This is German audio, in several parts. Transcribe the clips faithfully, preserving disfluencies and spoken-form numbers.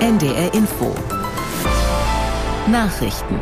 N D R Info Nachrichten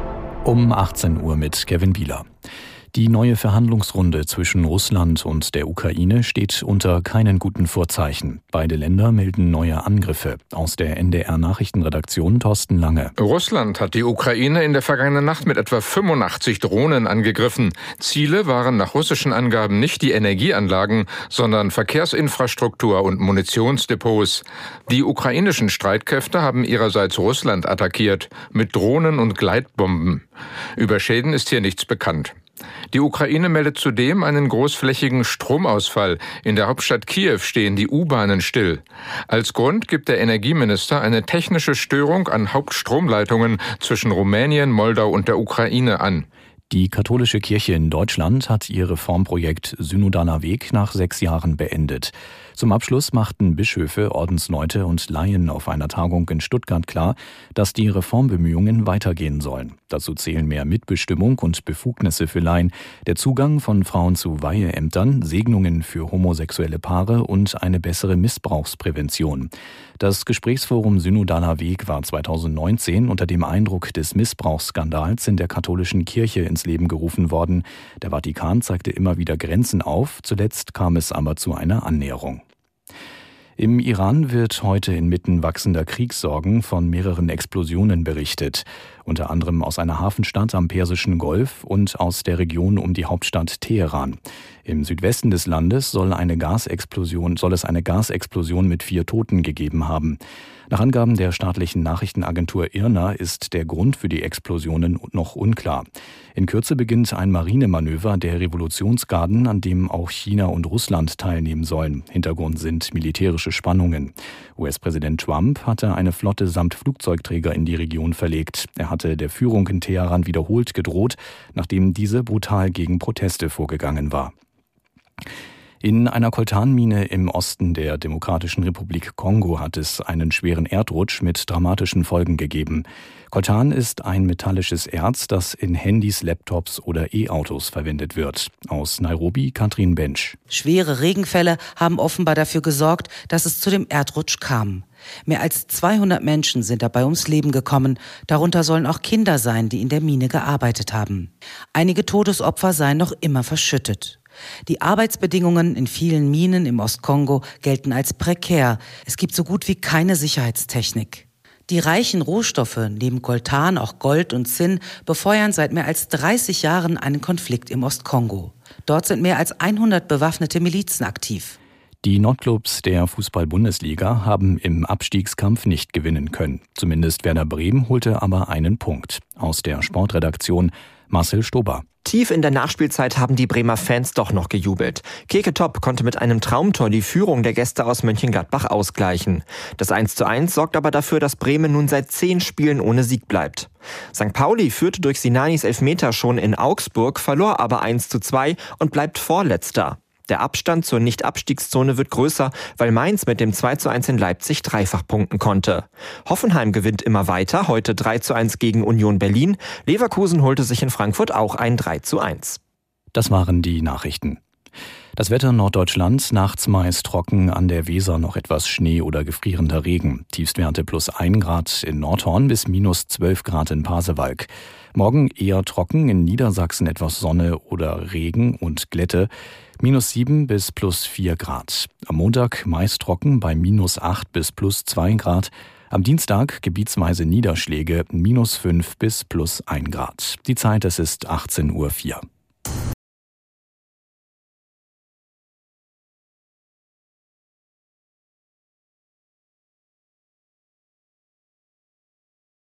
um achtzehn Uhr mit Kevin Bieler. Die neue Verhandlungsrunde zwischen Russland und der Ukraine steht unter keinen guten Vorzeichen. Beide Länder melden neue Angriffe. Aus der N D R-Nachrichtenredaktion Thorsten Lange. Russland hat die Ukraine in der vergangenen Nacht mit etwa fünfundachtzig Drohnen angegriffen. Ziele waren nach russischen Angaben nicht die Energieanlagen, sondern Verkehrsinfrastruktur und Munitionsdepots. Die ukrainischen Streitkräfte haben ihrerseits Russland attackiert, mit Drohnen und Gleitbomben. Über Schäden ist hier nichts bekannt. Die Ukraine meldet zudem einen großflächigen Stromausfall. In der Hauptstadt Kiew stehen die U-Bahnen still. Als Grund gibt der Energieminister eine technische Störung an Hauptstromleitungen zwischen Rumänien, Moldau und der Ukraine an. Die katholische Kirche in Deutschland hat ihr Reformprojekt Synodaler Weg nach sechs Jahren beendet. Zum Abschluss machten Bischöfe, Ordensleute und Laien auf einer Tagung in Stuttgart klar, dass die Reformbemühungen weitergehen sollen. Dazu zählen mehr Mitbestimmung und Befugnisse für Laien, der Zugang von Frauen zu Weiheämtern, Segnungen für homosexuelle Paare und eine bessere Missbrauchsprävention. Das Gesprächsforum Synodaler Weg war zweitausendneunzehn unter dem Eindruck des Missbrauchsskandals in der katholischen Kirche ins Leben gerufen worden. Der Vatikan zeigte immer wieder Grenzen auf, zuletzt kam es aber zu einer Annäherung. Im Iran wird heute inmitten wachsender Kriegssorgen von mehreren Explosionen berichtet, unter anderem aus einer Hafenstadt am Persischen Golf und aus der Region um die Hauptstadt Teheran. Im Südwesten des Landes soll eine Gasexplosion, soll es eine Gasexplosion mit vier Toten gegeben haben. Nach Angaben der staatlichen Nachrichtenagentur I R N A ist der Grund für die Explosionen noch unklar. In Kürze beginnt ein Marinemanöver der Revolutionsgarden, an dem auch China und Russland teilnehmen sollen. Hintergrund sind militärische Spannungen. U S-Präsident Trump hatte eine Flotte samt Flugzeugträger in die Region verlegt. Er hatte der Führung in Teheran wiederholt gedroht, nachdem diese brutal gegen Proteste vorgegangen war. In einer Koltanmine im Osten der Demokratischen Republik Kongo hat es einen schweren Erdrutsch mit dramatischen Folgen gegeben. Koltan ist ein metallisches Erz, das in Handys, Laptops oder E-Autos verwendet wird. Aus Nairobi Katrin Bensch. Schwere Regenfälle haben offenbar dafür gesorgt, dass es zu dem Erdrutsch kam. Mehr als zweihundert Menschen sind dabei ums Leben gekommen. Darunter sollen auch Kinder sein, die in der Mine gearbeitet haben. Einige Todesopfer seien noch immer verschüttet. Die Arbeitsbedingungen in vielen Minen im Ostkongo gelten als prekär. Es gibt so gut wie keine Sicherheitstechnik. Die reichen Rohstoffe, neben Coltan auch Gold und Zinn, befeuern seit mehr als dreißig Jahren einen Konflikt im Ostkongo. Dort sind mehr als hundert bewaffnete Milizen aktiv. Die Nordclubs der Fußball-Bundesliga haben im Abstiegskampf nicht gewinnen können. Zumindest Werder Bremen holte aber einen Punkt. Aus der Sportredaktion Marcel Stober. Tief in der Nachspielzeit haben die Bremer Fans doch noch gejubelt. Keke Top konnte mit einem Traumtor die Führung der Gäste aus Mönchengladbach ausgleichen. Das eins zu eins sorgt aber dafür, dass Bremen nun seit zehn Spielen ohne Sieg bleibt. Sankt Pauli führte durch Sinanis Elfmeter schon in Augsburg, verlor aber eins zu zwei und bleibt Vorletzter. Der Abstand zur Nicht-Abstiegszone wird größer, weil Mainz mit dem zwei zu eins in Leipzig dreifach punkten konnte. Hoffenheim gewinnt immer weiter, heute drei zu eins gegen Union Berlin. Leverkusen holte sich in Frankfurt auch ein drei zu eins. Das waren die Nachrichten. Das Wetter in Norddeutschland, nachts meist trocken, an der Weser noch etwas Schnee oder gefrierender Regen. Tiefstwerte plus ein Grad in Nordhorn bis minus zwölf Grad in Pasewalk. Morgen eher trocken, in Niedersachsen etwas Sonne oder Regen und Glätte. Minus sieben bis plus vier Grad. Am Montag meist trocken bei minus acht bis plus zwei Grad. Am Dienstag gebietsweise Niederschläge minus fünf bis plus ein Grad. Die Zeit, es ist achtzehn Uhr vier.